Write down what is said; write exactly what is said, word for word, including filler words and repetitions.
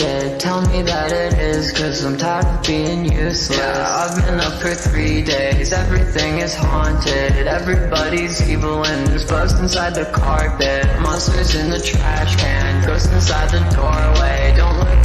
haunted. Tell me that it is, cause I'm tired of being useless. Yeah, I've been up for three days, everything is haunted. Everybody's evil and there's bugs inside the carpet. Monsters in the trash can, ghosts inside the doorway. Don't look